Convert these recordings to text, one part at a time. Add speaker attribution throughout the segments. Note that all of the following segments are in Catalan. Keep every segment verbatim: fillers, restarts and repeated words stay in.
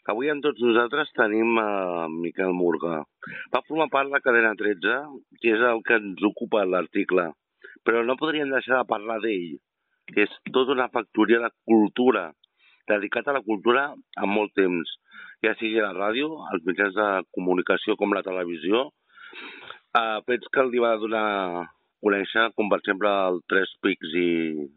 Speaker 1: Avui amb tots nosaltres tenim uh, Miquel Murga. Va formar part de la cadena tretze, que és el que ens ocupa l'article, però no podríem deixar de parlar d'ell, que és tota una factoria de cultura, dedicat a la cultura en molt temps, ja sigui a la ràdio, als mitjans de comunicació com la televisió, uh, fets que li va donar a conèixer, com per exemple el Tres Pics i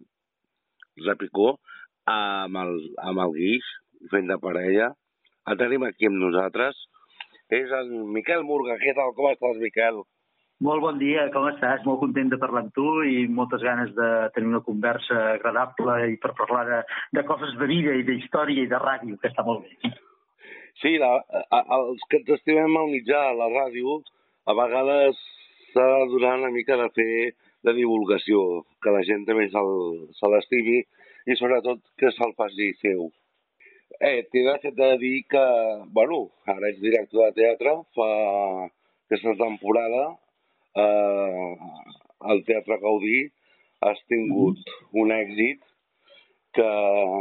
Speaker 1: Repicó, amb el, amb el Guix, fent de parella. El tenim aquí amb nosaltres. És el Miquel Murga. Què tal? Com estàs, Miquel?
Speaker 2: Molt bon dia, com estàs? Molt content de parlar amb tu i moltes ganes de tenir una conversa agradable i per parlar de, de coses de vida i d'història i de ràdio, que està molt bé.
Speaker 1: Sí, la, a, els que ens estimem al mitjà, a la ràdio, a vegades s'ha de donar una mica de fer de divulgació, que la gent també se l'estimi i sobretot que se'l faci seu. Eh, T'he de dir que, bueno, ara ets director de teatre, fa aquesta temporada eh, al Teatre Gaudí has tingut mm-hmm. un èxit que,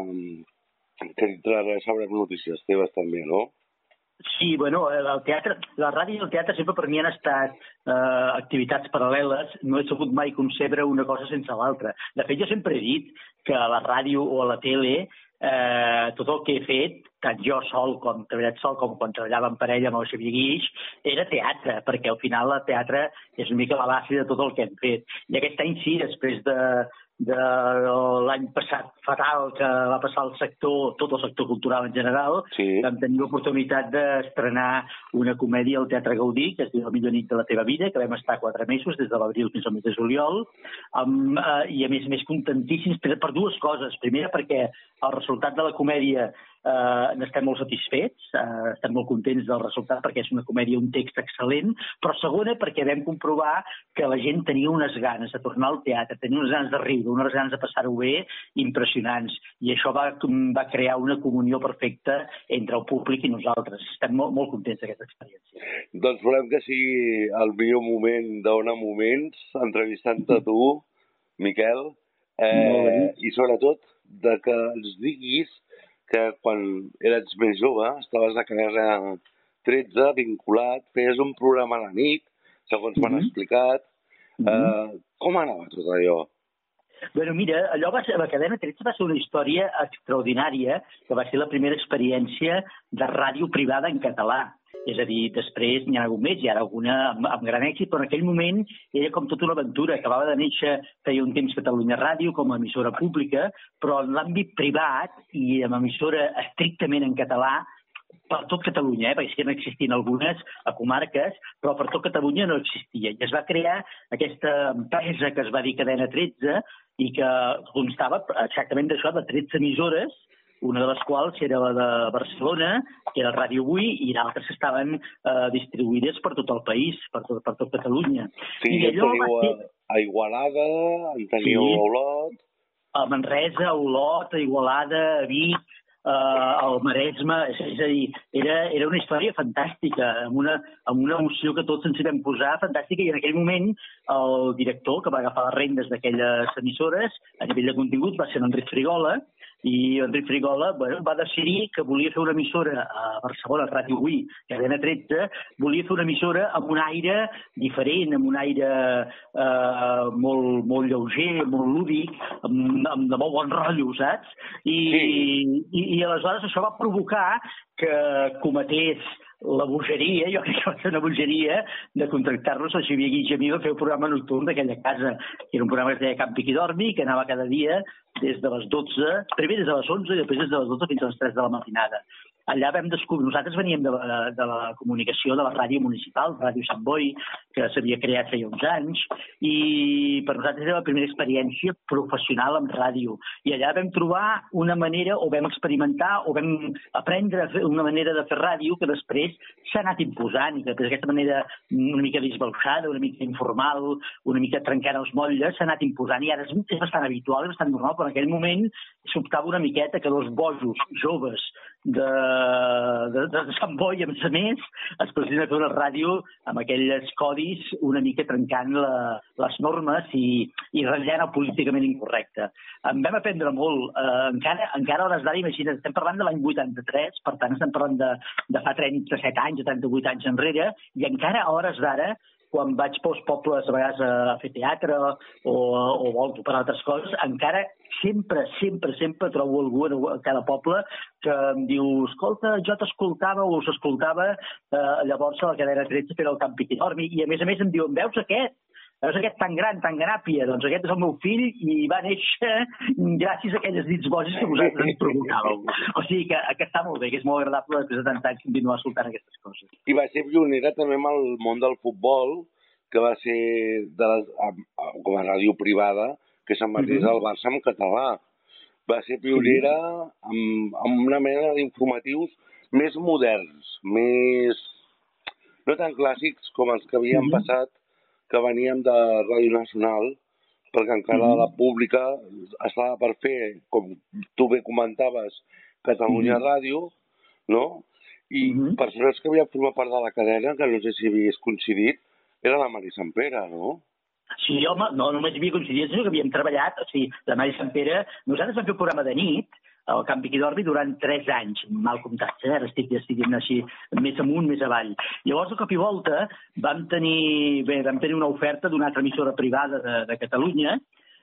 Speaker 1: que dintre sabrem notícies teves també, no?
Speaker 2: Sí, bueno, el teatre, la ràdio i el teatre sempre per mi han estat eh, activitats paral·leles. No he sabut mai concebre una cosa sense l'altra. De fet, jo sempre he dit que a la ràdio o a la tele eh, tot el que he fet, tant jo sol com treballat sol, com quan treballava en parella amb el Xavier Guix, era teatre, perquè al final el teatre és una mica la base de tot el que hem fet. I aquest any sí, després de... de l'any passat fatal que va passar al sector, tot el sector cultural en general, sí. Vam tenir l'oportunitat d'estrenar una comèdia al Teatre Gaudí, que es diu La millor nit de la teva vida, que vam estar quatre mesos, des de l'abril fins al mes de juliol, amb, eh, i a més a més contentíssims per, per dues coses. Primera, perquè el resultat de la comèdia eh, n'estem molt satisfets, eh, estem molt contents del resultat perquè és una comèdia, un text excel·lent, però segona, perquè vam comprovar que la gent tenia unes ganes de tornar al teatre, tenia unes ganes de riure, unes ganes de passar-ho bé impressionants, i això va, va crear una comunió perfecta entre el públic i nosaltres. Estem molt, molt contents d'aquesta experiència.
Speaker 1: Doncs volem que sigui el millor moment d'Ona Moments, entrevistant-te a tu, Miquel, eh, i sobretot de que ens diguis que quan eres més jove, estaves a cadena tretze, vinculat, feies un programa a la nit, segons m'han mm-hmm. explicat. Mm-hmm. Eh, com anava tot allò?
Speaker 2: Bueno, mira, allò va ser, la cadena tretze va ser una història extraordinària, que va ser la primera experiència de ràdio privada en català. És a dir, després n'hi ha hagut més, hi ha alguna amb, amb gran èxit, però en aquell moment era com tota una aventura. Acabava de néixer, feia un temps Catalunya Ràdio com a emissora pública, però en l'àmbit privat i amb emissora estrictament en català, per tot Catalunya, eh? Perquè sí que n'existien algunes a comarques, però per tot Catalunya no existia. I es va crear aquesta empresa que es va dir Cadena tretze i que constava exactament d'això, de tretze emissores, una de les quals era la de Barcelona, que era Ràdio Avui, i d'altres que estaven eh, distribuïdes per tot el país, per tot, per tot Catalunya.
Speaker 1: Sí, I allò teniu ser... a Igualada, en teniu sí. a Olot...
Speaker 2: A Manresa, a Olot, a Igualada, a Vic, Uh, al Maresme, és, és a dir, era, era una història fantàstica, amb una, amb una emoció que tots ens hi vam posar, fantàstica, i en aquell moment el director que va agafar les rendes d'aquelles emissores, a nivell de continguts, va ser Enric Frigola, i Enric Frigola bueno, va decidir que volia fer una emissora a Barcelona, Ràdio Avui, Cadena tretze, volia fer una emissora amb un aire diferent, amb un aire eh, molt, molt lleuger, molt lúdic, amb, amb de molt bon rotllo, saps? I, sí. i, i aleshores això va provocar que cometés la bogeria, jo crec que va ser una bogeria, de contractar-nos a Xavier Guix i a mi a fer el programa nocturn d'aquella casa, que era un programa que es deia Campi qui dormi, que anava cada dia des de les dotze, primer des de les onze i després des de les dotze fins a les tres de la matinada. Allà vam descobrir, nosaltres veníem de la, de la comunicació de la ràdio municipal, Ràdio Sant Boi, que s'havia creat feia uns anys, i per nosaltres era la primera experiència professional amb ràdio. I allà vam trobar una manera, o vam experimentar, o vam aprendre a fer una manera de fer ràdio que després s'ha anat imposant, i que després aquesta manera una mica disbauxada, una mica informal, una mica trencant els motlles, s'ha anat imposant, i ara és, és bastant habitual, és bastant normal, però en aquell moment s'optava una miqueta que dos bojos joves de, de, de Sant Boi, a més a més, es presenta a fer una ràdio amb aquells codis una mica trencant la, les normes i, i ratllant el políticament incorrecte. En vam aprendre molt. Eh, encara, encara a hores d'ara, imagina't, estem parlant de l'any vuitanta-tres, per tant estem parlant de, de fa trenta-set anys o trenta-vuit anys enrere, i encara a hores d'ara, quan vaig pels pobles a vegades a fer teatre o, o volto per altres coses, encara sempre, sempre, sempre trobo algú a cada poble que em diu, escolta, jo t'escoltava o s'escoltava eh, llavors a la cadena tretze per al Campi qui dormi, i a més a més em diuen, veus aquest? Veus aquest tan gran, tan gràpia? Doncs aquest és el meu fill i va néixer gràcies a aquelles dits boges que vosaltres ens provocàveu. O sigui que, que està molt bé, que és molt agradable després de tant anys continuar escoltant aquestes coses.
Speaker 1: I va ser pionera també amb el món del futbol, que va ser de les, com a ràdio privada, que s'emetés al Barça en català. Va ser pionera amb, amb una mena d'informatius més moderns, més no tan clàssics com els que havien passat, que veníem de Ràdio Nacional, perquè encara la pública estava per fer, com tu bé comentaves, Catalunya Ràdio, no? I persones que havien format part de la cadena, que no sé si havies coincidit, era la Mari Sampere, no?
Speaker 2: Sí, home, no només havia coincidit, sinó que havíem treballat, o sigui, la Mari Sampere, nosaltres vam fer un programa de nit, al Campi qui dormi, durant tres anys, mal comptats, eh? Ara estic, estic dient així, més amunt, més avall. Llavors, de cop i volta, vam tenir, bé, vam tenir una oferta d'una altra emissora privada de, de Catalunya,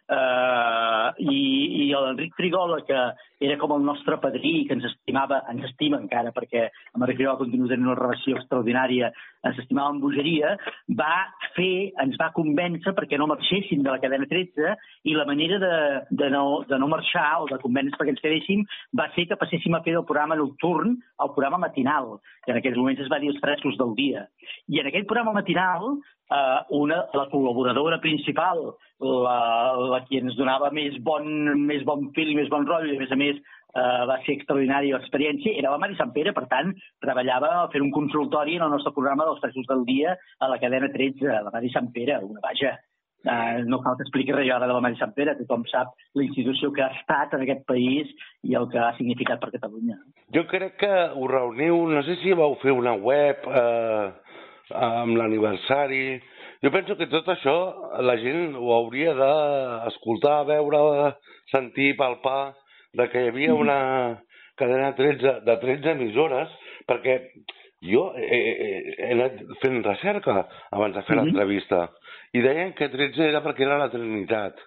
Speaker 2: Uh, i, i l'Enric Frigola, que era com el nostre padrí, que ens estimava, ens estima encara, perquè amb Enric Frigola continua tenint una relació extraordinària, ens estimava amb bogeria, va fer, ens va convèncer perquè no marxéssim de la cadena tretze, i la manera de, de, no, de no marxar o de convèncer perquè ens quedéssim va ser que passéssim a fer del programa nocturn al programa matinal, que en aquells moments es va dir els frescos del dia. I en aquell programa matinal, Uh, una, la col·laboradora principal, la, la qui ens donava més bon, més bon fil i més bon rotllo, i a més a més uh, va ser extraordinària l'experiència, era la Mari Sampere. Per tant, treballava a fer un consultori en el nostre programa dels frescos del dia a la cadena tretze, la Mari Sampere, una vaja. Uh, no cal que expliqui res ara de la Mari Sampere, tothom sap la institució que ha estat en aquest país i el que ha significat per Catalunya.
Speaker 1: Jo crec que us reuniu, no sé si vau fer una web eh, amb l'aniversari. Jo penso que tot això la gent ho hauria d'escoltar, veure, sentir, palpar, de que hi havia una cadena tretze, de tretze emissores, perquè jo he, he anat fent recerca abans de fer l'entrevista i deien que tretze era perquè era la Trinitat.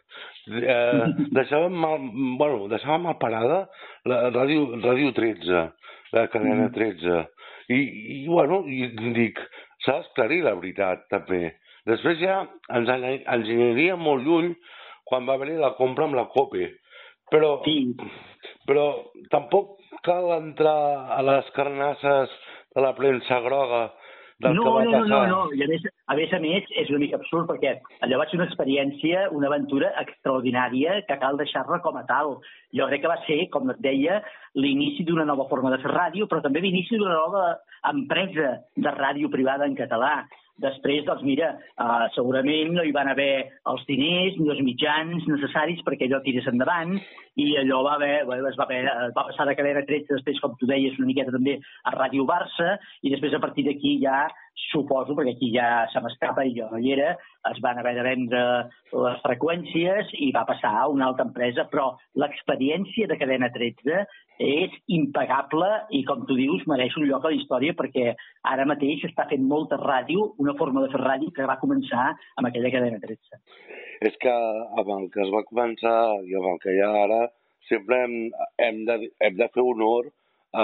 Speaker 1: Eh, deixàvem, mal, bueno, deixàvem mal parada la ràdio, ràdio tretze, la cadena tretze. I, i bueno, i dic, s'ha d'esclarir la veritat, també. Després ja ens, ens aniria molt lluny quan va haver-hi la compra amb la COPE. Però, sí. però tampoc cal entrar a les carnasses de la premsa groga del
Speaker 2: no,
Speaker 1: que va
Speaker 2: no,
Speaker 1: passar.
Speaker 2: No, no, no. I a més, a més a més, és una mica absurd, perquè allò va ser una experiència, una aventura extraordinària que cal deixar-la com a tal. Jo crec que va ser, com et deia, l'inici d'una nova forma de fer ràdio, però també l'inici d'una nova empresa de ràdio privada en català. Després, doncs mira, uh, segurament no hi van haver els diners ni els mitjans necessaris perquè allò tirés endavant, i allò va haver, es va, haver, va passar de cadena tretze, després, com tu deies, una miqueta també a Ràdio Barça, i després a partir d'aquí ja, suposo, perquè aquí ja se m'escapa i jo no hi era, es van haver de vendre les freqüències i va passar a una altra empresa, però l'experiència de cadena tretze és impagable i, com tu dius, mereix un lloc a la història perquè ara mateix està fent molta ràdio, una forma de fer ràdio que va començar amb aquella cadena tretze.
Speaker 1: És que amb el que es va començar i amb el que hi ha ara sempre hem, hem, de, hem de fer honor a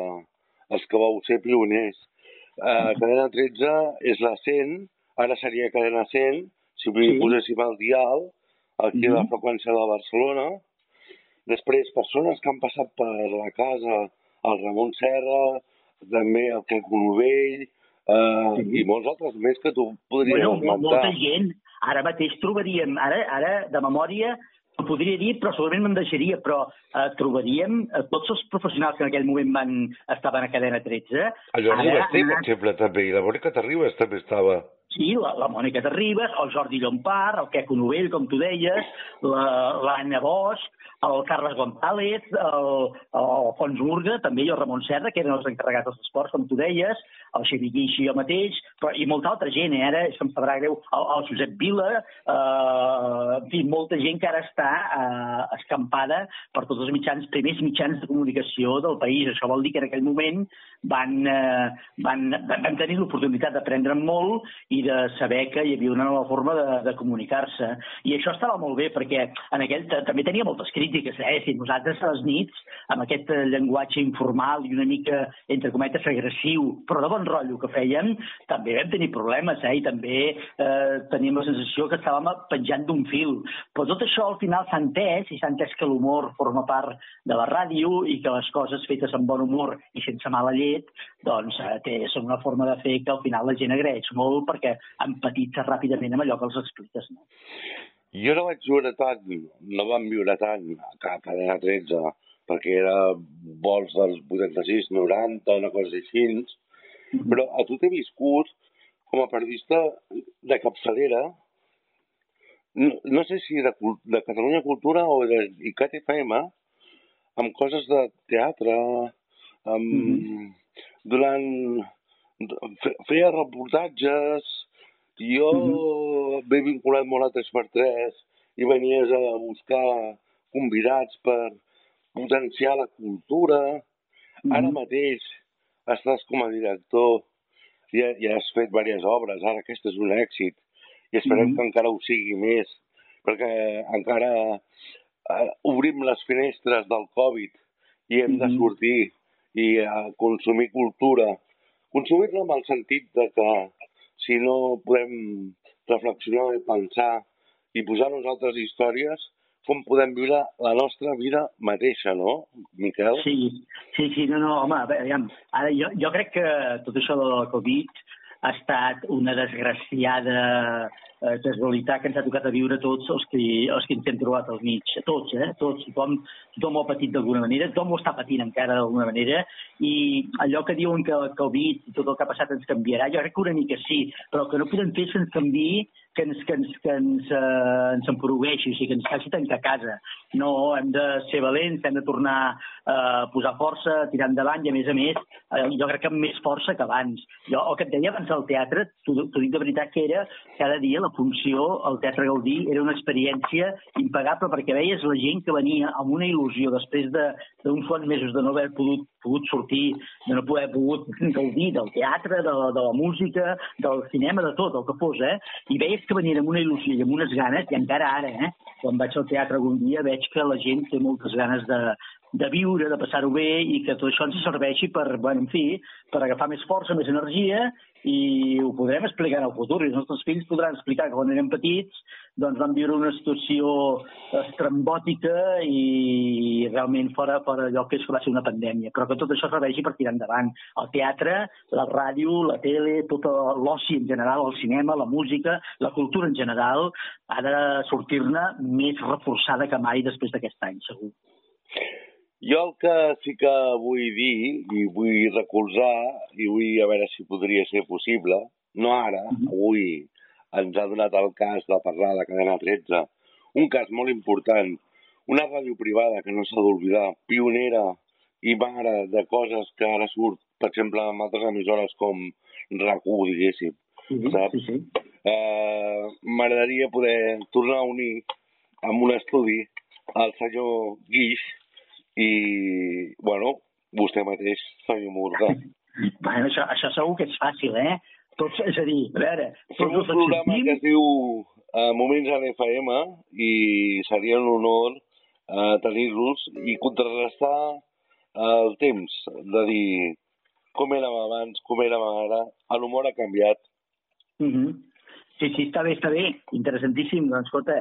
Speaker 1: els que vau ser pioners. Uh, cadena tretze és la cent, ara seria cadena cent, si sí. poséssim el dial, aquí mm-hmm. a la freqüència de Barcelona. Després, persones que han passat per la casa, el Ramon Serra, també el Crec Novell, uh, sí. i molts altres més que tu podries
Speaker 2: bueno,
Speaker 1: esmentar.
Speaker 2: Molta gent. Ara mateix trobaríem, ara, ara de memòria, ho podria dir, però segurament me'n deixaria, però eh, trobaríem eh, tots els professionals que en aquell moment van, estaven a cadena tretze.
Speaker 1: El Jordi Basté, per exemple, també, i la Mònica Terribas també estava.
Speaker 2: Sí, la, la Mònica de Ribes, el Jordi Llompart, el Queco Novell, com tu deies, l'Anna la, Bosch, el Carles González, el, el Fons Burga, també, i el Ramon Serra, que eren els encarregats dels esports, com tu deies, el Xavi Guix i jo mateix, però, i molta altra gent, eh? Ara és que em sabrà greu, el, el Josep Vila, eh, en fi, molta gent que ara està eh, escampada per tots els mitjans, primers mitjans de comunicació del país. Això vol dir que en aquell moment van, eh, van, van tenir l'oportunitat d'aprendre molt i de saber que hi havia una nova forma de, de comunicar-se. I això estava molt bé, perquè en aquell també tenia moltes crítiques, eh? Si nosaltres a les nits, amb aquest llenguatge informal i una mica, entre cometes, agressiu, però de bon rotllo que fèiem, també vam tenir problemes, eh? I també eh, teníem la sensació que estàvem penjant d'un fil. Però tot això al final s'ha entès, i s'ha entès que l'humor forma part de la ràdio i que les coses fetes amb bon humor i sense mala llet, doncs eh, té, són una forma de fer que al final la gent agraeix molt perquè empatitza ràpidament amb allò que els expliques. No?
Speaker 1: Jo no vaig viure tant, no vam viure tant a Cadena tretze, perquè era vols dels vuitanta-sis, noranta, una cosa així, mm-hmm. Però a tu t'he viscut com a periodista de capçalera, no, no sé si de, de Catalunya Cultura o de I C A T F M, amb coses de teatre, amb, mm-hmm. durant... feia reportatges, jo mm-hmm. m'he vinculat molt a tres per tres i venies a buscar convidats per potenciar la cultura. Mm-hmm. Ara mateix estàs com a director i, i has fet diverses obres, ara aquesta és un èxit i esperem mm-hmm. que encara ho sigui més, perquè encara eh, obrim les finestres del Covid i hem mm-hmm. de sortir i a consumir cultura. Consumir-la amb el sentit de que si no podem reflexionar i pensar i posar nosaltres històries, com podem viure la nostra vida mateixa, no, Miquel?
Speaker 2: Sí, sí, sí, no, no, home, a veure, ara jo, jo crec que tot això de la Covid ha estat una desgraciada eh, casualitat que ens ha tocat a viure tots els que, els que ens hem trobat al mig. Tots, eh? Tots. Tothom, tothom ho ha patit d'alguna manera, tothom ho està patint encara d'alguna manera, i allò que diuen que el Covid i tot el que ha passat ens canviarà, jo crec que una mica sí, però que no podem fer sense canviar que ens, que ens, que ens, eh, ens emporugueixi, o sigui, que ens faci tancar a casa. No, hem de ser valents, hem de tornar a eh, posar força, tirar endavant, i a més a més, eh, jo crec que amb més força que abans. Jo, el que et deia abans del teatre, t'ho dic de veritat que era cada dia la funció, el Teatre Gaudí, era una experiència impagable, perquè veies la gent que venia amb una il·lusió després d'uns quants mesos de no haver pogut, pogut sortir, de no poder pogut gaudir del teatre, de, de la música, del cinema, de tot, el que fos, eh? I veies que venien amb una il·lusió i amb unes ganes, i encara ara, eh? Quan vaig al teatre algun dia veig que la gent té moltes ganes de, de viure, de passar-ho bé, i que tot això ens serveixi per, bueno, en fi, per agafar més força, més energia, i ho podrem explicar en el futur. I els nostres fills podran explicar que quan eren petits doncs van viure una situació estrambòtica i realment fora per allò que és que va ser una pandèmia, però que tot això serveixi per tirar endavant. El teatre, la ràdio, la tele, tot l'oci en general, el cinema, la música, la cultura en general, ha de sortir-ne més reforçada que mai després d'aquest any, segur.
Speaker 1: Jo el que sí que vull dir i vull recolzar i vull a veure si podria ser possible, no ara, avui ens ha donat el cas de parlar de Cadena tretze, un cas molt important, una ràdio privada que no s'ha d'oblidar, pionera i mare de coses que ara surt, per exemple, amb altres emissores com RAC u, diguéssim,
Speaker 2: sí,
Speaker 1: saps?
Speaker 2: Sí, sí.
Speaker 1: Eh, m'agradaria poder tornar a unir amb un estudi el senyor Guix i, bueno, vostè mateix, senyor Murga.
Speaker 2: Bueno, això, això segur que és fàcil, eh? Tots, és a dir, a veure...
Speaker 1: Fem un programa que es diu uh, Moments a l'F M i seria un honor uh, tenir-los i contrarrestar uh, el temps de dir com érem abans, com érem ara, l'humor ha canviat.
Speaker 2: Mm-hmm. Sí, sí, està bé, està bé, interessantíssim. Doncs, escolta,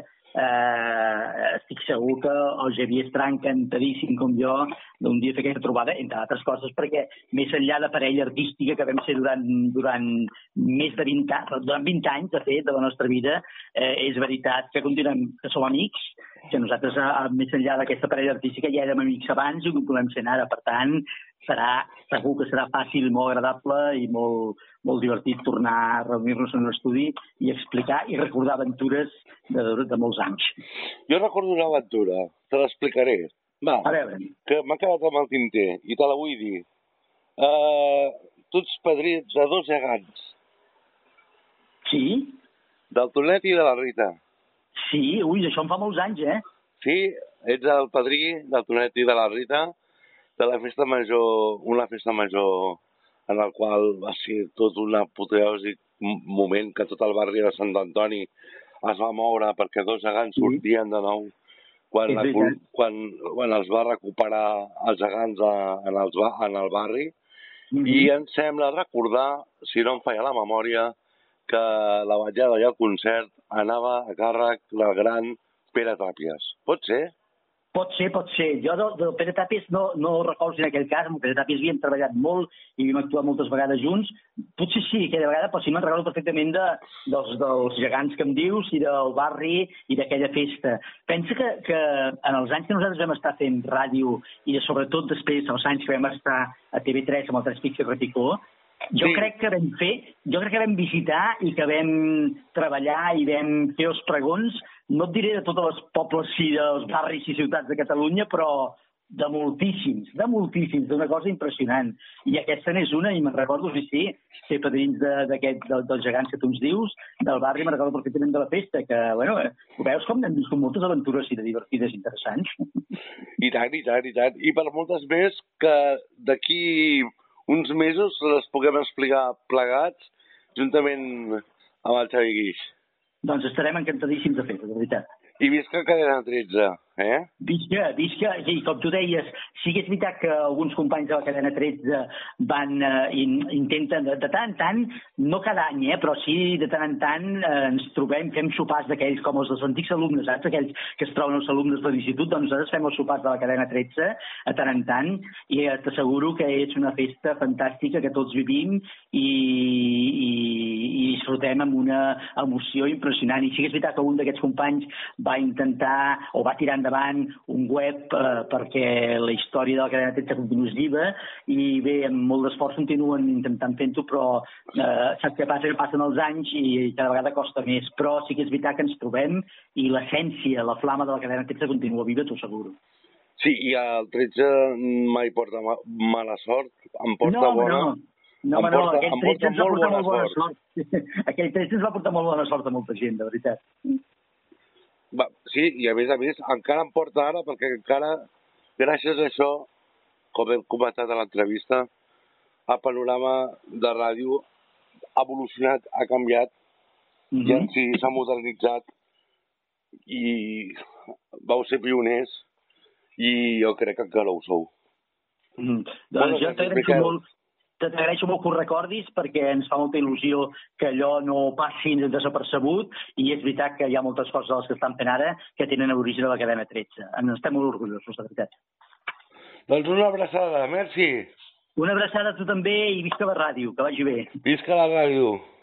Speaker 2: eh, estic segur que el Xavier estarà encantadíssim com jo d'un dia fer aquesta trobada, entre altres coses, perquè més enllà de parella artística que vam ser durant, durant més de vint anys, durant vint anys, de fet, de la nostra vida, eh, és veritat que continuem, que som amics, que nosaltres, a, a, més enllà d'aquesta parella artística, ja érem amics abans i ho volem ser ara. Per tant, serà, segur que serà fàcil, molt agradable i molt, molt divertit tornar a reunir-nos en un estudi i explicar i recordar aventures de, de molts anys.
Speaker 1: Jo recordo una aventura, te l'explicaré. Va,
Speaker 2: a veure,
Speaker 1: que m'ha quedat amb el tinter i te la vull dir. Uh, tu ets padrí de dos gegants.
Speaker 2: Sí?
Speaker 1: Del Tonet i de la Rita.
Speaker 2: Sí, ui, això en fa molts anys, eh?
Speaker 1: Sí, ets el padrí del Tonet i de la Rita de la festa major, una festa major en el qual va ser tot un apoteòsic moment que tot el barri de Sant Antoni es va moure perquè dos gegants sí. sortien de nou quan, la, quan, quan els va recuperar els gegants a, en, els, en el barri. Mm-hmm. I em sembla recordar, si no em falla la memòria, que la vetllada i el concert anava a càrrec del gran Pere Tàpies. Pot ser?
Speaker 2: Pot ser, pot ser. Jo del, del Pere Tàpies no, no recolzo en aquell cas. Amb el Pere Tàpies havíem treballat molt i havíem actuat moltes vegades junts. Potser sí, aquella vegada, però sí me'n recordo perfectament de, dels, dels gegants que em dius i del barri i d'aquella festa. Pensa que, que en els anys que nosaltres vam estar fent ràdio i sobretot després, els anys que vam estar a T V tres amb el Tres Pics i Repicó, jo sí. crec que vam fer, jo crec que vam visitar i que vam treballar i vam fer els pregons, no et diré de tots els pobles i dels barris i ciutats de Catalunya, però de moltíssims, de moltíssims, d'una cosa impressionant. I aquesta n'és una, i me'n recordo, sí, sí, ser padrins d'aquest, de, dels gegants que tu ens dius, del barri, me'n recordo perfectament de la festa, que, bueno, ho veus com hem viscut moltes aventures i de divertides i interessants.
Speaker 1: I tant, i tant, i tant. I per moltes més que d'aquí uns mesos les puguem explicar plegats juntament amb el Xavi Guix.
Speaker 2: Doncs estarem encantadíssims de fer-ho, de veritat.
Speaker 1: I visca Cadena tretze, eh?
Speaker 2: Visca, visca. I com tu deies, sí que és veritat que alguns companys de la Cadena tretze van, eh, in, intenten, de, de tant en tant, no cada any, eh, però sí de tant en tant eh, ens trobem, fem sopars d'aquells com els dels antics alumnes, saps? Aquells que es troben els alumnes de l'institut, doncs nosaltres fem els sopars de la Cadena tretze a tant en tant, i eh, t'asseguro que és una festa fantàstica que tots vivim i, i, i disfrutem amb una emoció impressionant. I sí que és veritat que un d'aquests companys va intentar o va tirar endavant un web eh, perquè la història de la Cadena tretze continuïs viva, i bé, amb molt d'esforç continuen intentant fent-ho, però eh, saps què passa? Que passen els anys i cada vegada costa més, però sí que és veritat que ens trobem i l'essència, la flama de la Cadena tretze continua viva, t'ho asseguro.
Speaker 1: Sí, i el tretze mai porta ma mala sort, em porta
Speaker 2: no,
Speaker 1: bona...
Speaker 2: No, no,
Speaker 1: em
Speaker 2: no,
Speaker 1: porta,
Speaker 2: aquell
Speaker 1: em
Speaker 2: tretze
Speaker 1: porta
Speaker 2: ens va
Speaker 1: molt
Speaker 2: portar
Speaker 1: bona,
Speaker 2: molt bona
Speaker 1: sort.
Speaker 2: sort. Aquell tretze ens va portar molt bona sort a molta gent, de veritat.
Speaker 1: Va, sí, i a més a més encara em porta ara, perquè encara gràcies a això, com hem comentat a l'entrevista, el panorama de ràdio ha evolucionat, ha canviat, mm-hmm. i en si s'ha modernitzat, i vau ser pioners, i jo crec que encara ho sou.
Speaker 2: Mm. Doncs bueno, jo t'agraeixo molt, t'agraeixo molt que ho recordis, perquè ens fa molta il·lusió que allò no passi desapercebut, i és veritat que hi ha moltes coses de les que estan fent ara que tenen origen a la Cadena tretze. En estem molt orgullosos, de veritat.
Speaker 1: Doncs una abraçada, merci.
Speaker 2: Una abraçada a tu també, i visca la ràdio, que vagi bé.
Speaker 1: Visca la ràdio.